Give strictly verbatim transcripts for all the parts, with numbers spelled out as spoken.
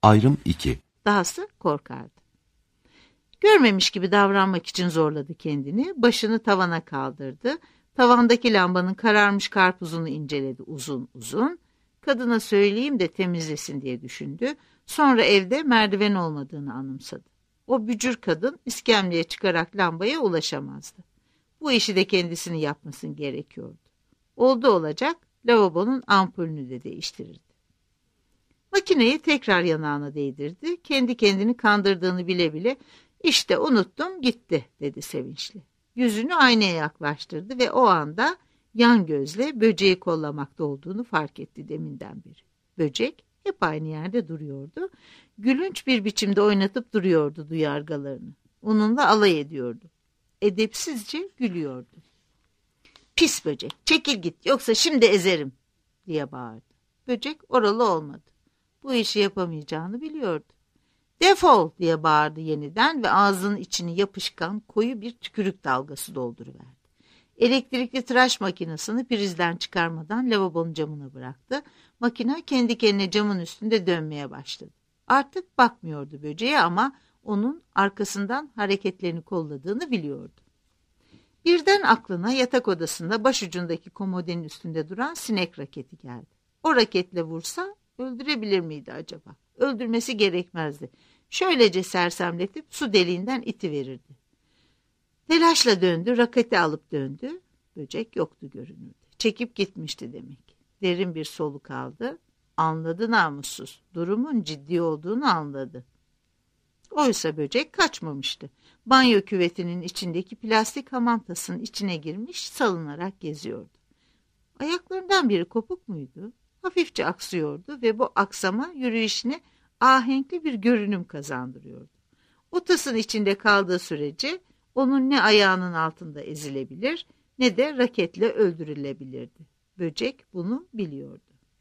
Ayrım iki. Dahası korkardı. Görmemiş gibi davranmak için zorladı kendini. Başını tavana kaldırdı. Tavandaki lambanın kararmış karpuzunu inceledi uzun uzun. Kadına söyleyeyim de temizlesin diye düşündü. Sonra evde merdiven olmadığını anımsadı. O bücür kadın iskemleye çıkarak lambaya ulaşamazdı. Bu işi de kendisini yapmasın gerekiyordu. Oldu olacak lavabonun ampulünü de değiştirirdi. Makineyi tekrar yanağına değdirdi. Kendi kendini kandırdığını bile bile işte unuttum gitti dedi sevinçli. Yüzünü aynaya yaklaştırdı ve o anda yan gözle böceği kollamakta olduğunu fark etti deminden beri. Böcek hep aynı yerde duruyordu. Gülünç bir biçimde oynatıp duruyordu duyargalarını. Onunla alay ediyordu. Edepsizce gülüyordu. Pis böcek, çekil git yoksa şimdi ezerim diye bağırdı. Böcek oralı olmadı. Bu işi yapamayacağını biliyordu. Defol diye bağırdı yeniden ve ağzının içini yapışkan koyu bir tükürük dalgası dolduruverdi. Elektrikli tıraş makinesini prizden çıkarmadan lavabonun camına bıraktı. Makine kendi kendine camın üstünde dönmeye başladı. Artık bakmıyordu böceğe ama onun arkasından hareketlerini kolladığını biliyordu. Birden aklına yatak odasında başucundaki komodinin üstünde duran sinek raketi geldi. O raketle vursa öldürebilir miydi acaba? Öldürmesi gerekmezdi. Şöylece sersemletip su deliğinden itiverirdi. Telaşla döndü, raketi alıp döndü. Böcek yoktu görünürdü. Çekip gitmişti demek. Derin bir soluk aldı. Anladı namussuz. Durumun ciddi olduğunu anladı. Oysa böcek kaçmamıştı. Banyo küvetinin içindeki plastik hamam tasının içine girmiş salınarak geziyordu. Ayaklarından biri kopuk muydu? Hafifçe aksıyordu ve bu aksama yürüyüşüne ahenkli bir görünüm kazandırıyordu. O tasın içinde kaldığı sürece onun ne ayağının altında ezilebilir ne de raketle öldürülebilirdi. Böcek bunu biliyordu.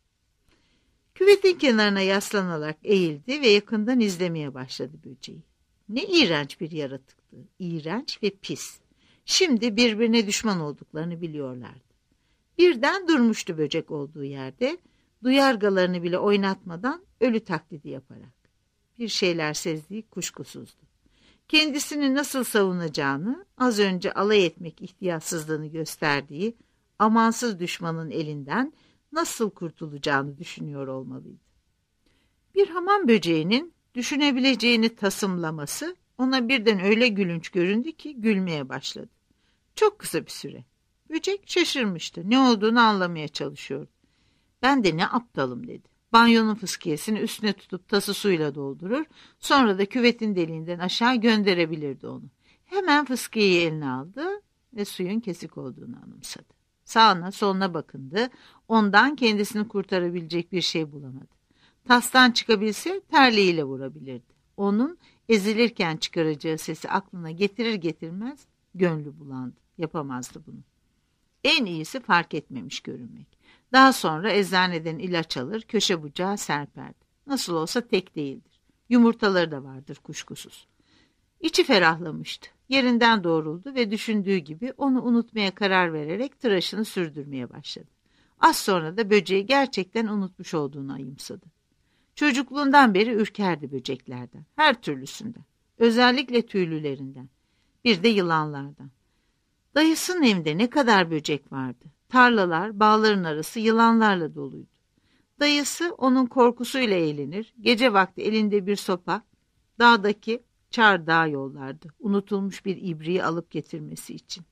Küvetin kenarına yaslanarak eğildi ve yakından izlemeye başladı böceği. Ne iğrenç bir yaratıktı, iğrenç ve pis. Şimdi birbirine düşman olduklarını biliyorlardı. Birden durmuştu böcek olduğu yerde, duyargalarını bile oynatmadan ölü taklidi yaparak. Bir şeyler sezdiği kuşkusuzdu. Kendisini nasıl savunacağını, az önce alay etmek ihtiyatsızlığını gösterdiği amansız düşmanın elinden nasıl kurtulacağını düşünüyor olmalıydı. Bir hamam böceğinin düşünebileceğini tasımlaması ona birden öyle gülünç göründü ki gülmeye başladı. Çok kısa bir süre. Böcek şaşırmıştı. Ne olduğunu anlamaya çalışıyordu. Ben de ne aptalım dedi. Banyonun fıskiyesini üstüne tutup tası suyla doldurur, sonra da küvetin deliğinden aşağı gönderebilirdi onu. Hemen fıskiyeyi eline aldı ve suyun kesik olduğunu anımsadı. Sağına soluna bakındı, ondan kendisini kurtarabilecek bir şey bulamadı. Tastan çıkabilse terliğiyle vurabilirdi. Onun ezilirken çıkaracağı sesi aklına getirir getirmez gönlü bulandı. Yapamazdı bunu. En iyisi fark etmemiş görünmek. Daha sonra eczaneden ilaç alır, köşe bucağı serperdi. Nasıl olsa tek değildir. Yumurtaları da vardır kuşkusuz. İçi ferahlamıştı. Yerinden doğruldu ve düşündüğü gibi onu unutmaya karar vererek tıraşını sürdürmeye başladı. Az sonra da böceği gerçekten unutmuş olduğunu ayımsadı. Çocukluğundan beri ürkerdi böceklerden, her türlüsünden. Özellikle tüylülerinden. Bir de yılanlardan. Dayısının evinde ne kadar böcek vardı. Tarlalar, bağların arası yılanlarla doluydu. Dayısı onun korkusuyla eğlenir, gece vakti elinde bir sopa, dağdaki çardağa yollardı, unutulmuş bir ibriği alıp getirmesi için.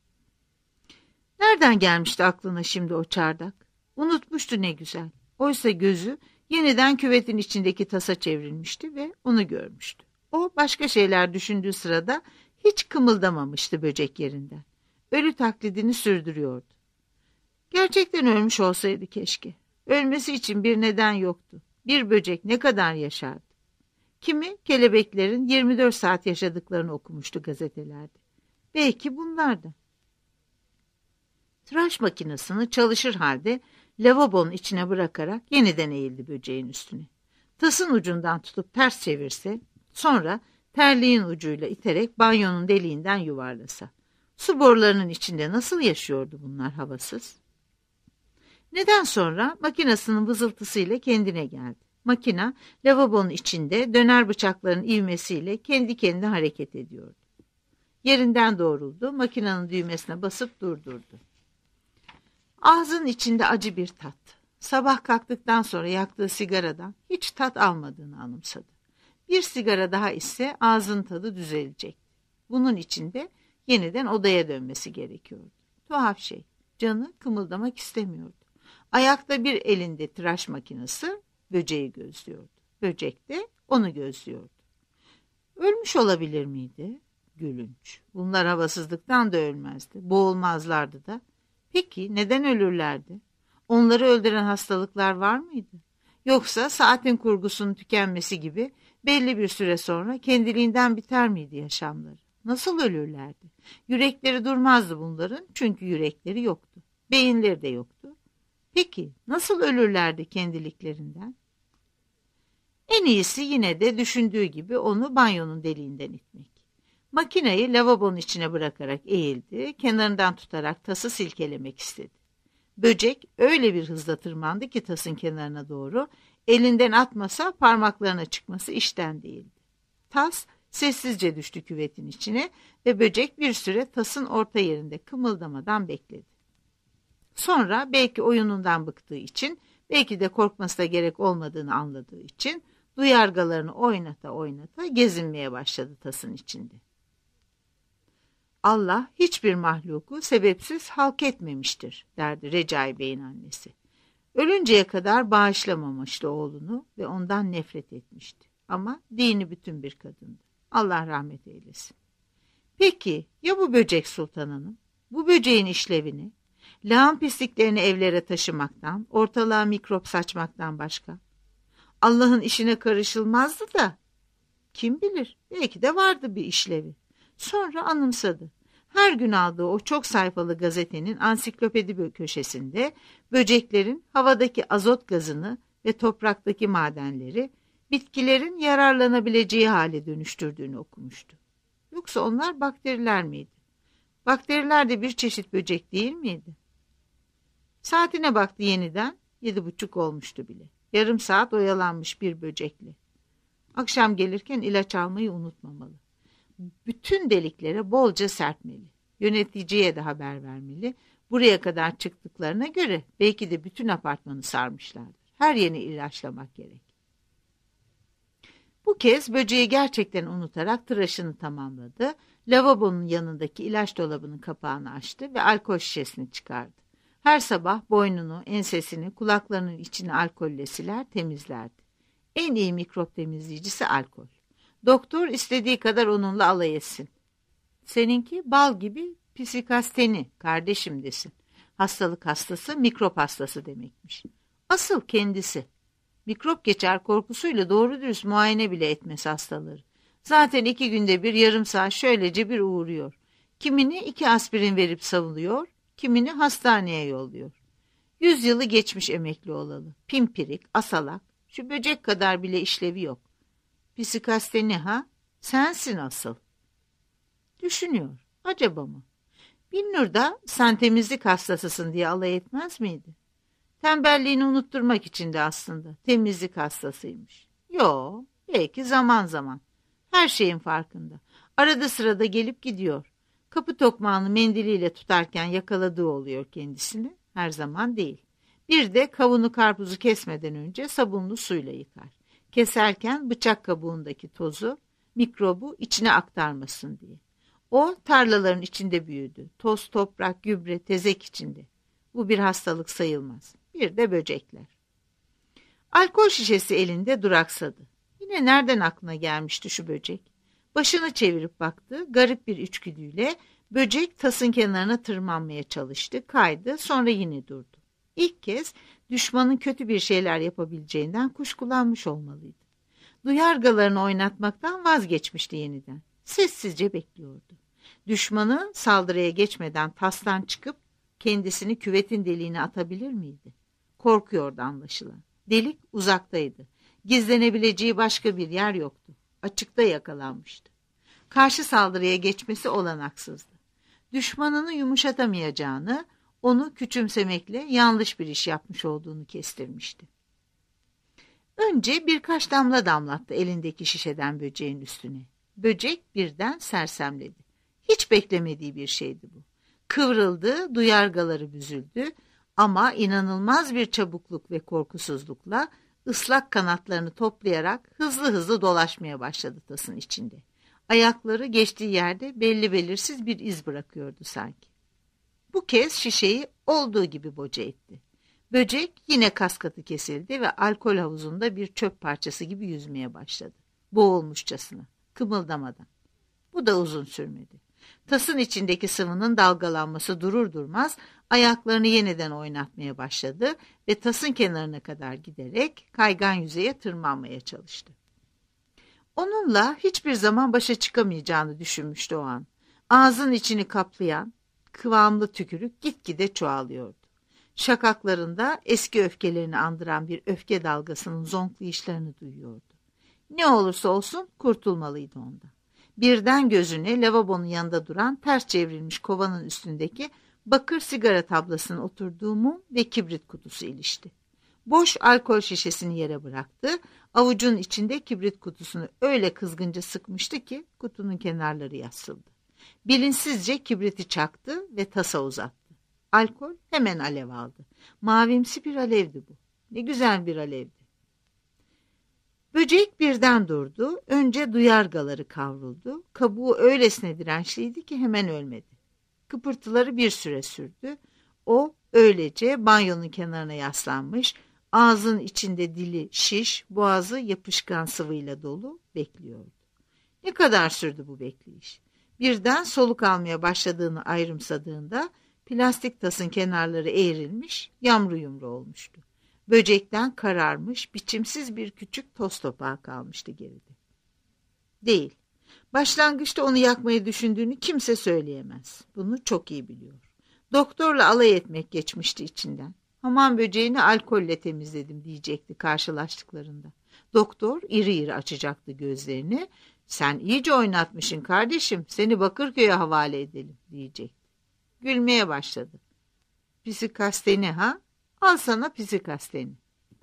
Nereden gelmişti aklına şimdi o çardak? Unutmuştu ne güzel. Oysa gözü yeniden küvetin içindeki tasa çevrilmişti ve onu görmüştü. O başka şeyler düşündüğü sırada hiç kımıldamamıştı böcek yerinden. Ölü taklidini sürdürüyordu. Gerçekten ölmüş olsaydı keşke. Ölmesi için bir neden yoktu. Bir böcek ne kadar yaşardı? Kimi kelebeklerin yirmi dört saat yaşadıklarını okumuştu gazetelerde. Belki bunlar da. Tıraş makinesini çalışır halde lavabonun içine bırakarak yeniden eğildi böceğin üstüne. Tasın ucundan tutup ters çevirse, sonra terliğin ucuyla iterek banyonun deliğinden yuvarlasa. Su borularının içinde nasıl yaşıyordu bunlar havasız? Neden sonra makinesinin vızıltısıyla kendine geldi. Makina lavabonun içinde döner bıçakların ivmesiyle kendi kendine hareket ediyordu. Yerinden doğruldu, makinenin düğmesine basıp durdurdu. Ağzının içinde acı bir tat. Sabah kalktıktan sonra yaktığı sigaradan hiç tat almadığını anımsadı. Bir sigara daha ise ağzının tadı düzelecek. Bunun için de yeniden odaya dönmesi gerekiyordu. Tuhaf şey, canı kımıldamak istemiyordu. Ayakta bir elinde tıraş makinesi böceği gözlüyordu. Böcek de onu gözlüyordu. Ölmüş olabilir miydi? Gülünç. Bunlar havasızlıktan da ölmezdi. Boğulmazlardı da. Peki neden ölürlerdi? Onları öldüren hastalıklar var mıydı? Yoksa saatin kurgusunun tükenmesi gibi belli bir süre sonra kendiliğinden biter miydi yaşamları? Nasıl ölürlerdi? Yürekleri durmazdı bunların, çünkü yürekleri yoktu. Beyinleri de yoktu. Peki nasıl ölürlerdi kendiliklerinden? En iyisi yine de düşündüğü gibi onu banyonun deliğinden itmek. Makineyi lavabonun içine bırakarak eğildi, kenarından tutarak tası silkelemek istedi. Böcek öyle bir hızla tırmandı ki tasın kenarına doğru, elinden atmasa parmaklarına çıkması işten değildi. Tas sessizce düştü küvetin içine ve böcek bir süre tasın orta yerinde kımıldamadan bekledi. Sonra belki oyunundan bıktığı için, belki de korkmasına gerek olmadığını anladığı için duyargalarını oynata oynata gezinmeye başladı tasın içinde. Allah hiçbir mahluku sebepsiz halk etmemiştir, derdi Recai Bey'in annesi. Ölünceye kadar bağışlamamıştı oğlunu ve ondan nefret etmişti. Ama dini bütün bir kadındı. Allah rahmet eylesin. Peki ya bu böcek Sultan Hanım? Bu böceğin işlevini, lağım pisliklerini evlere taşımaktan, ortalığa mikrop saçmaktan başka? Allah'ın işine karışılmazdı da. Kim bilir, belki de vardı bir işlevi. Sonra anımsadı. Her gün aldığı o çok sayfalı gazetenin ansiklopedi köşesinde böceklerin havadaki azot gazını ve topraktaki madenleri bitkilerin yararlanabileceği hale dönüştürdüğünü okumuştu. Yoksa onlar bakteriler miydi? Bakteriler de bir çeşit böcek değil miydi? Saatine baktı yeniden, yedi buçuk olmuştu bile. Yarım saat oyalanmış bir böcekle. Akşam gelirken ilaç almayı unutmamalı. Bütün deliklere bolca serpmeli. Yöneticiye de haber vermeli. Buraya kadar çıktıklarına göre belki de bütün apartmanı sarmışlardır. Her yerini ilaçlamak gerek. Bu kez böceği gerçekten unutarak tıraşını tamamladı. Lavabonun yanındaki ilaç dolabının kapağını açtı ve alkol şişesini çıkardı. Her sabah boynunu, ensesini, kulaklarının içini alkolle siler, temizlerdi. En iyi mikrop temizleyicisi alkol. Doktor istediği kadar onunla alay etsin. Seninki bal gibi psikasteni kardeşim desin. Hastalık hastası mikrop hastası demekmiş. Asıl kendisi. Mikrop geçer korkusuyla doğru dürüst muayene bile etmez hastaları. Zaten iki günde bir yarım saat şöylece bir uğruyor. Kimini iki aspirin verip savunuyor, kimini hastaneye yolluyor. Yüz yılı geçmiş emekli olalı. Pimpirik, asalak, şu böcek kadar bile işlevi yok. Psikasteni ha? Sensin asıl. Düşünüyor. Acaba mı? Binnur da sen temizlik hastasısın diye alay etmez miydi? Tembelliğini unutturmak için de aslında temizlik hastasıymış. Yo, belki zaman zaman. Her şeyin farkında. Arada sırada gelip gidiyor. Kapı tokmağını mendiliyle tutarken yakaladığı oluyor kendisini. Her zaman değil. Bir de kavunu karpuzu kesmeden önce sabunlu suyla yıkar. Keserken bıçak kabuğundaki tozu, mikrobu içine aktarmasın diye. O tarlaların içinde büyüdü. Toz, toprak, gübre, tezek içinde. Bu bir hastalık sayılmaz. Bir de böcekler. Alkol şişesi elinde duraksadı. Yine nereden aklına gelmişti şu böcek? Başını çevirip baktı. Garip bir içgüdüyle böcek tasın kenarına tırmanmaya çalıştı. Kaydı, sonra yine durdu. İlk kez düşmanın kötü bir şeyler yapabileceğinden kuşkulanmış olmalıydı. Duyargalarını oynatmaktan vazgeçmişti yeniden. Sessizce bekliyordu. Düşmanı saldırıya geçmeden tastan çıkıp kendisini küvetin deliğine atabilir miydi? Korkuyordu anlaşılan. Delik uzaktaydı. Gizlenebileceği başka bir yer yoktu. Açıkta yakalanmıştı. Karşı saldırıya geçmesi olanaksızdı. Düşmanını yumuşatamayacağını, onu küçümsemekle yanlış bir iş yapmış olduğunu kestirmişti. Önce birkaç damla damlattı elindeki şişeden böceğin üstüne. Böcek birden sersemledi. Hiç beklemediği bir şeydi bu. Kıvrıldı, duyargaları büzüldü ama inanılmaz bir çabukluk ve korkusuzlukla ıslak kanatlarını toplayarak hızlı hızlı dolaşmaya başladı tasın içinde. Ayakları geçtiği yerde belli belirsiz bir iz bırakıyordu sanki. Bu kez şişeyi olduğu gibi boca etti. Böcek yine kaskatı kesildi ve alkol havuzunda bir çöp parçası gibi yüzmeye başladı. Boğulmuşçasına, kımıldamadan. Bu da uzun sürmedi. Tasın içindeki sıvının dalgalanması durur durmaz ayaklarını yeniden oynatmaya başladı ve tasın kenarına kadar giderek kaygan yüzeye tırmanmaya çalıştı. Onunla hiçbir zaman başa çıkamayacağını düşünmüştü o an. Ağzın içini kaplayan kıvamlı tükürük gitgide çoğalıyordu. Şakaklarında eski öfkelerini andıran bir öfke dalgasının zonklayışlarını duyuyordu. Ne olursa olsun kurtulmalıydı ondan. Birden gözüne lavabonun yanında duran ters çevrilmiş kovanın üstündeki bakır sigara tablasının oturduğu mum ve kibrit kutusu ilişti. Boş alkol şişesini yere bıraktı, avucun içinde kibrit kutusunu öyle kızgınca sıkmıştı ki kutunun kenarları yassıldı. Bilinçsizce kibriti çaktı ve tasa uzattı. Alkol hemen alev aldı. Mavimsi bir alevdi bu. Ne güzel bir alevdi. Böcek birden durdu. Önce duyargaları kavruldu. Kabuğu öylesine dirençliydi ki hemen ölmedi. Kıpırtıları bir süre sürdü. O öylece banyonun kenarına yaslanmış, ağzın içinde dili şiş, boğazı yapışkan sıvıyla dolu bekliyordu. Ne kadar sürdü bu bekleyiş? Birden soluk almaya başladığını ayrımsadığında plastik tasın kenarları eğrilmiş, yamru yumru olmuştu. Böcekten kararmış, biçimsiz bir küçük toz topağı kalmıştı geride. Değil. Başlangıçta onu yakmayı düşündüğünü kimse söyleyemez. Bunu çok iyi biliyor. Doktorla alay etmek geçmişti içinden. Hamam böceğini alkolle temizledim diyecekti karşılaştıklarında. Doktor iri iri açacaktı gözlerini. Sen iyice oynatmışsın kardeşim, seni Bakırköy'e havale edelim diyecekti. Gülmeye başladı. Psikasteni ha? Al sana psikasteni.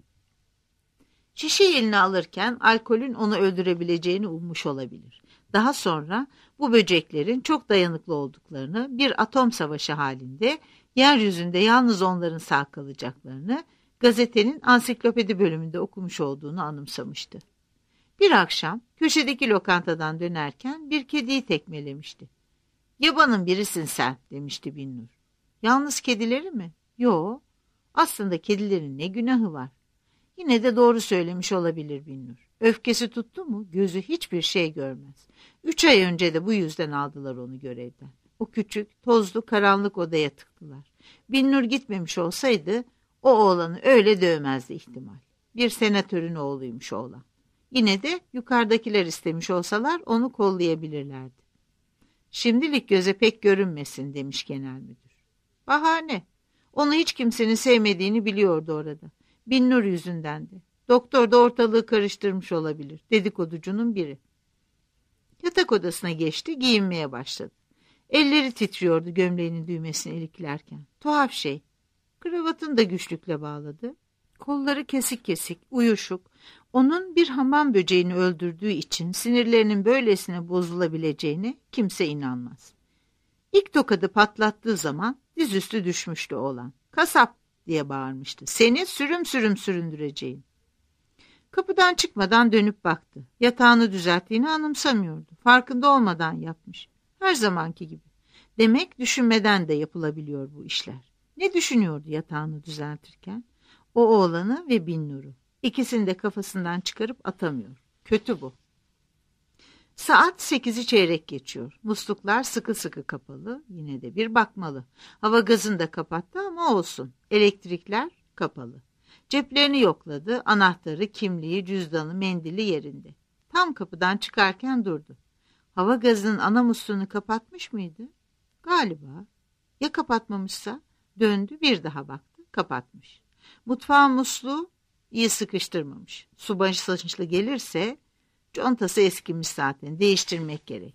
Şişe eline alırken alkolün onu öldürebileceğini ummuş olabilir. Daha sonra bu böceklerin çok dayanıklı olduklarını, bir atom savaşı halinde yeryüzünde yalnız onların sağ kalacaklarını gazetenin ansiklopedi bölümünde okumuş olduğunu anımsamıştı. Bir akşam köşedeki lokantadan dönerken bir kediyi tekmelemişti. "Yabanın birisin sen," demişti Binnur. "Yalnız kedileri mi?" "Yo, aslında kedilerin ne günahı var?" Yine de doğru söylemiş olabilir Binnur. Öfkesi tuttu mu gözü hiçbir şey görmez. Üç ay önce de bu yüzden aldılar onu görevden. O küçük, tozlu, karanlık odaya tıktılar. Binnur gitmemiş olsaydı o oğlanı öyle dövmezdi ihtimal. Bir senatörün oğluymuş oğlan. Yine de yukarıdakiler istemiş olsalar onu kollayabilirlerdi. "Şimdilik göze pek görünmesin," demiş genel müdür. Bahane. Onu hiç kimsenin sevmediğini biliyordu orada. Binnur yüzündendi. Doktor da ortalığı karıştırmış olabilir. Dedikoducunun biri. Yatak odasına geçti, giyinmeye başladı. Elleri titriyordu gömleğinin düğmesini iliklerken. Tuhaf şey. Kravatını da güçlükle bağladı. Kolları kesik kesik, uyuşuk. Onun bir hamam böceğini öldürdüğü için sinirlerinin böylesine bozulabileceğine kimse inanmaz. İlk tokadı patlattığı zaman dizüstü düşmüştü oğlan. "Kasap!" diye bağırmıştı. "Seni sürüm sürüm süründüreceğim." Kapıdan çıkmadan dönüp baktı. Yatağını düzelttiğini anımsamıyordu. Farkında olmadan yapmış. Her zamanki gibi. Demek düşünmeden de yapılabiliyor bu işler. Ne düşünüyordu yatağını düzeltirken? O oğlanı ve Binnur'u. İkisini de kafasından çıkarıp atamıyor. Kötü bu. Saat sekizi çeyrek geçiyor. Musluklar sıkı sıkı kapalı. Yine de bir bakmalı. Hava gazını da kapattı ama olsun. Elektrikler kapalı. Ceplerini yokladı. Anahtarı, kimliği, cüzdanı, mendili yerinde. Tam kapıdan çıkarken durdu. Hava gazının ana musluğunu kapatmış mıydı? Galiba. Ya kapatmamışsa? Döndü, bir daha baktı. Kapatmış. Mutfağın musluğu iyi sıkıştırmamış. Su basınçlı gelirse contası eskimiş zaten. Değiştirmek gerek.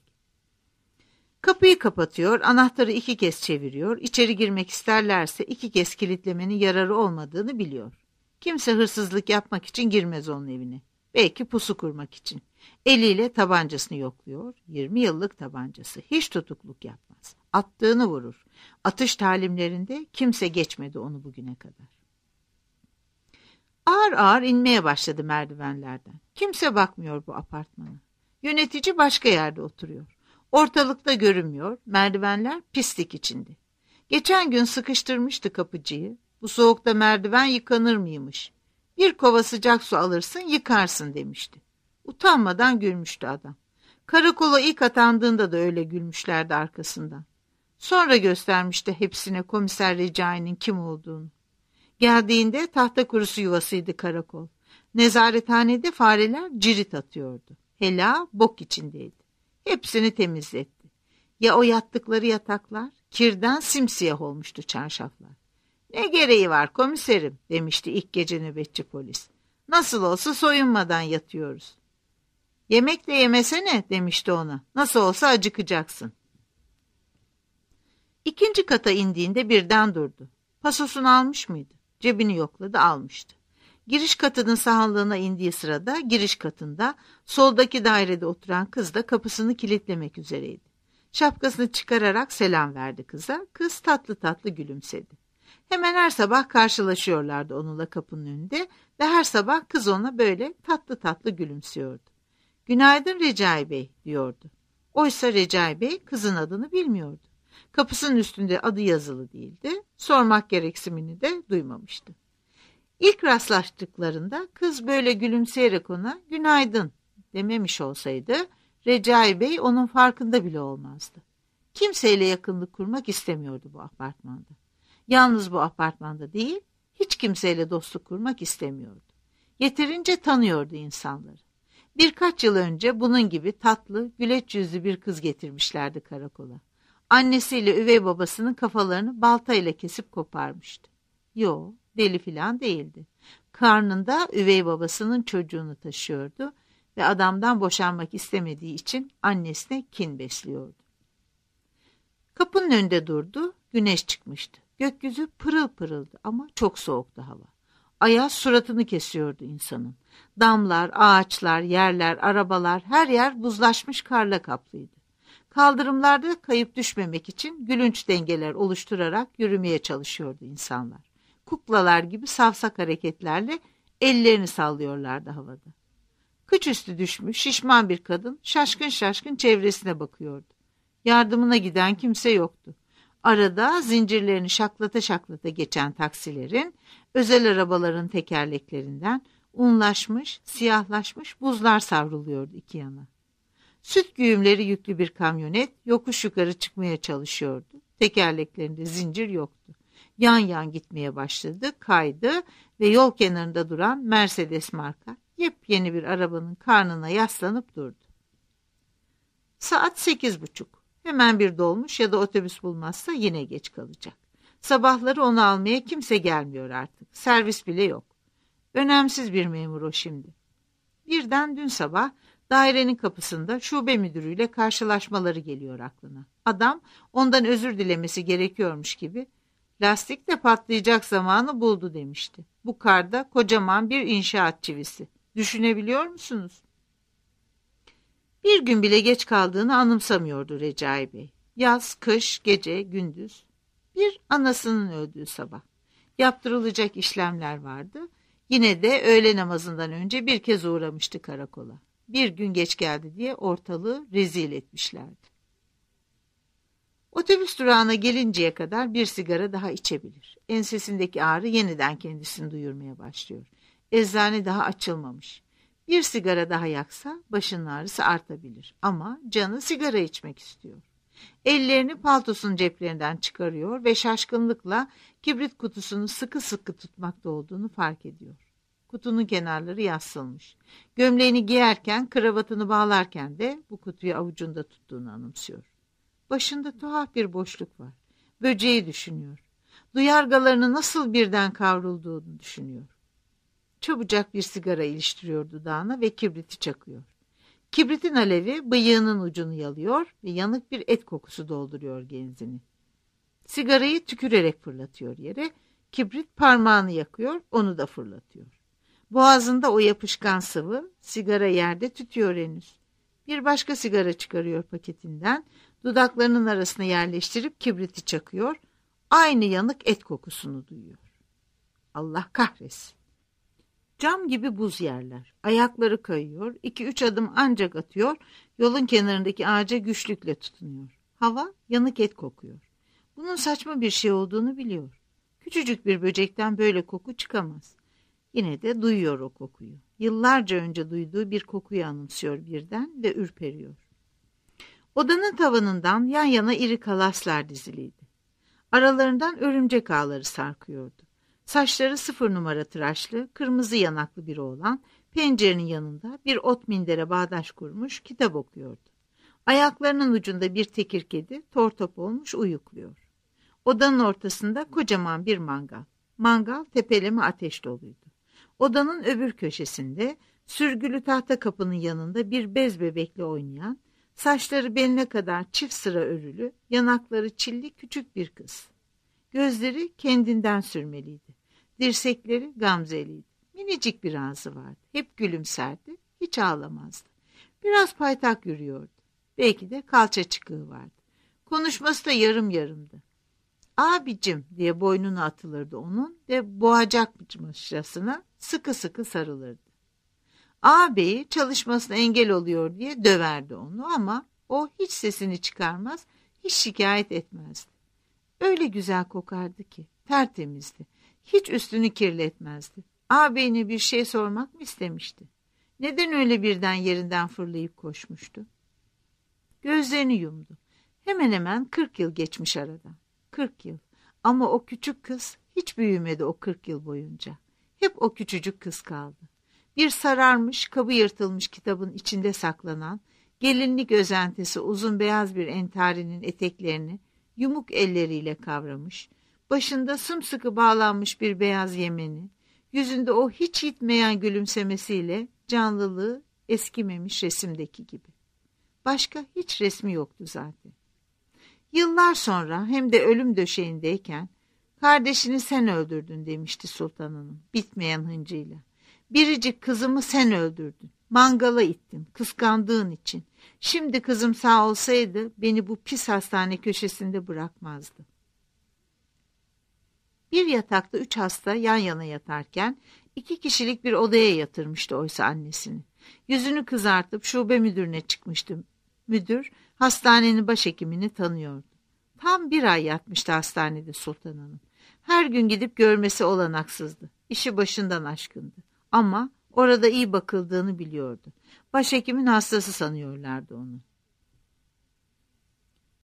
Kapıyı kapatıyor, anahtarı iki kez çeviriyor. İçeri girmek isterlerse iki kez kilitlemenin yararı olmadığını biliyor. Kimse hırsızlık yapmak için girmez onun evine. Belki pusu kurmak için. Eliyle tabancasını yokluyor. yirmi yıllık tabancası. Hiç tutukluk yapmaz. Attığını vurur. Atış talimlerinde kimse geçmedi onu bugüne kadar. Ağır ağır inmeye başladı merdivenlerden. Kimse bakmıyor bu apartmana. Yönetici başka yerde oturuyor. Ortalıkta görünmüyor. Merdivenler pislik içinde. Geçen gün sıkıştırmıştı kapıcıyı. Bu soğukta merdiven yıkanır mıymış? Bir kova sıcak su alırsın yıkarsın demişti. Utanmadan gülmüştü adam. Karakola ilk atandığında da öyle gülmüşlerdi arkasından. Sonra göstermişti hepsine komiser Recai'nin kim olduğunu. Geldiğinde tahta kurusu yuvasıydı karakol. Nezarethanede fareler cirit atıyordu. Hela bok içindeydi. Hepsini temizletti. Ya o yattıkları yataklar? Kirden simsiyah olmuştu çarşaflar. Ne gereği var komiserim demişti ilk gece nöbetçi polis. Nasıl olsa soyunmadan yatıyoruz. Yemek de yemesene demişti ona. Nasıl olsa acıkacaksın. İkinci kata indiğinde birden durdu. Pasosunu almış mıydı? Cebini yokladı, almıştı. Giriş katının sahanlığına indiği sırada giriş katında soldaki dairede oturan kız da kapısını kilitlemek üzereydi. Şapkasını çıkararak selam verdi kıza. Kız tatlı tatlı gülümsedi. Hemen her sabah karşılaşıyorlardı onunla kapının önünde ve her sabah kız ona böyle tatlı tatlı gülümsüyordu. "Günaydın Recai Bey" diyordu. Oysa Recai Bey kızın adını bilmiyordu. Kapısının üstünde adı yazılı değildi. Sormak gereksinimini de duymamıştı. İlk rastlaştıklarında kız böyle gülümseyerek ona "günaydın" dememiş olsaydı Recai Bey onun farkında bile olmazdı. Kimseyle yakınlık kurmak istemiyordu bu apartmanda. Yalnız bu apartmanda değil, hiç kimseyle dostluk kurmak istemiyordu. Yeterince tanıyordu insanları. Birkaç yıl önce bunun gibi tatlı, güleç yüzlü bir kız getirmişlerdi karakola. Annesiyle üvey babasının kafalarını baltayla kesip koparmıştı. Yo, deli filan değildi. Karnında üvey babasının çocuğunu taşıyordu ve adamdan boşanmak istemediği için annesine kin besliyordu. Kapının önünde durdu, güneş çıkmıştı. Gökyüzü pırıl pırıldı ama çok soğuktu hava. Ayaz suratını kesiyordu insanın. Damlar, ağaçlar, yerler, arabalar, her yer buzlaşmış karla kaplıydı. Kaldırımlarda kayıp düşmemek için gülünç dengeler oluşturarak yürümeye çalışıyordu insanlar. Kuklalar gibi savsak hareketlerle ellerini sallıyorlardı havada. Kıç üstü düşmüş şişman bir kadın şaşkın şaşkın çevresine bakıyordu. Yardımına giden kimse yoktu. Arada zincirlerini şaklata şaklata geçen taksilerin, özel arabaların tekerleklerinden unlaşmış, siyahlaşmış buzlar savruluyordu iki yana. Süt güğümleri yüklü bir kamyonet yokuş yukarı çıkmaya çalışıyordu. Tekerleklerinde zincir yoktu. Yan yan gitmeye başladı, kaydı ve yol kenarında duran Mercedes marka yepyeni bir arabanın karnına yaslanıp durdu. Saat sekiz buçuk. Hemen bir dolmuş ya da otobüs bulmazsa yine geç kalacak. Sabahları onu almaya kimse gelmiyor artık. Servis bile yok. Önemsiz bir memur o şimdi. Birden dün sabah dairenin kapısında şube müdürüyle karşılaşmaları geliyor aklına. Adam ondan özür dilemesi gerekiyormuş gibi lastik de patlayacak zamanı buldu demişti. Bu karda kocaman bir inşaat çivisi. Düşünebiliyor musunuz? Bir gün bile geç kaldığını anımsamıyordu Recai Bey. Yaz, kış, gece, gündüz. Bir anasının öldüğü sabah. Yaptırılacak işlemler vardı. Yine de öğle namazından önce bir kez uğramıştı karakola. Bir gün geç geldi diye ortalığı rezil etmişlerdi. Otobüs durağına gelinceye kadar bir sigara daha içebilir. Ensesindeki ağrı yeniden kendisini duyurmaya başlıyor. Eczane daha açılmamış. Bir sigara daha yaksa başının ağrısı artabilir. Ama canı sigara içmek istiyor. Ellerini paltosunun ceplerinden çıkarıyor ve şaşkınlıkla kibrit kutusunu sıkı sıkı tutmakta olduğunu fark ediyor. Kutunun kenarları yassılmış. Gömleğini giyerken, kravatını bağlarken de bu kutuyu avucunda tuttuğunu anımsıyor. Başında tuhaf bir boşluk var. Böceği düşünüyor. Duyargalarını nasıl birden kavrulduğunu düşünüyor. Çabucak bir sigara iliştiriyor dudağına ve kibriti çakıyor. Kibritin alevi bıyığının ucunu yalıyor ve yanık bir et kokusu dolduruyor genzini. Sigarayı tükürerek fırlatıyor yere. Kibrit parmağını yakıyor, onu da fırlatıyor. Boğazında o yapışkan sıvı, sigara yerde tütüyor henüz. Bir başka sigara çıkarıyor paketinden, dudaklarının arasına yerleştirip kibriti çakıyor, aynı yanık et kokusunu duyuyor. Allah kahretsin. Cam gibi buz yerler, ayakları kayıyor, iki üç adım ancak atıyor, yolun kenarındaki ağaca güçlükle tutunuyor. Hava yanık et kokuyor. Bunun saçma bir şey olduğunu biliyor. Küçücük bir böcekten böyle koku çıkamaz. Yine de duyuyor o kokuyu. Yıllarca önce duyduğu bir kokuyu anımsıyor birden ve ürperiyor. Odanın tavanından yan yana iri kalaslar diziliydi. Aralarından örümcek ağları sarkıyordu. Saçları sıfır numara tıraşlı, kırmızı yanaklı bir oğlan, pencerenin yanında bir ot mindere bağdaş kurmuş kitap okuyordu. Ayaklarının ucunda bir tekir kedi tortop olmuş uyukluyor. Odanın ortasında kocaman bir mangal. Mangal tepeleme ateş doluydu. Odanın öbür köşesinde sürgülü tahta kapının yanında bir bez bebekle oynayan, saçları beline kadar çift sıra örülü, yanakları çilli küçük bir kız. Gözleri kendinden sürmeliydi. Dirsekleri gamzeliydi. Minicik bir ağzı vardı. Hep gülümserdi, hiç ağlamazdı. Biraz paytak yürüyordu. Belki de kalça çıkığı vardı. Konuşması da yarım yarımdı. Abicim diye boynuna atılırdı onun ve boğacakmışçasına sıkı sıkı sarılırdı. Ağabeyi çalışmasına engel oluyor diye döverdi onu ama o hiç sesini çıkarmaz, hiç şikayet etmezdi. Öyle güzel kokardı ki, tertemizdi, hiç üstünü kirletmezdi. Ağabeyine bir şey sormak mı istemişti? Neden öyle birden yerinden fırlayıp koşmuştu? Gözlerini yumdu. Hemen hemen kırk yıl geçmiş aradan. Kırk yıl. Ama o küçük kız hiç büyümedi o kırk yıl boyunca. Hep o küçücük kız kaldı. Bir sararmış, kabı yırtılmış kitabın içinde saklanan, gelinlik özentisi uzun beyaz bir entarinin eteklerini yumuk elleriyle kavramış, başında sımsıkı bağlanmış bir beyaz yemeni, yüzünde o hiç yitmeyen gülümsemesiyle canlılığı eskimemiş resimdeki gibi. Başka hiç resmi yoktu zaten. Yıllar sonra hem de ölüm döşeğindeyken kardeşini sen öldürdün demişti Sultan Hanım bitmeyen hıncıyla. Biricik kızımı sen öldürdün. Mangala ittin kıskandığın için. Şimdi kızım sağ olsaydı beni bu pis hastane köşesinde bırakmazdı. Bir yatakta üç hasta yan yana yatarken iki kişilik bir odaya yatırmıştı oysa annesini. Yüzünü kızartıp şube müdürüne çıkmıştı. Müdür hastanenin başhekimini tanıyordu. Tam bir ay yatmıştı hastanede Sultan Hanım. Her gün gidip görmesi olanaksızdı. İşi başından aşkındı. Ama orada iyi bakıldığını biliyordu. Başhekimin hastası sanıyorlardı onu.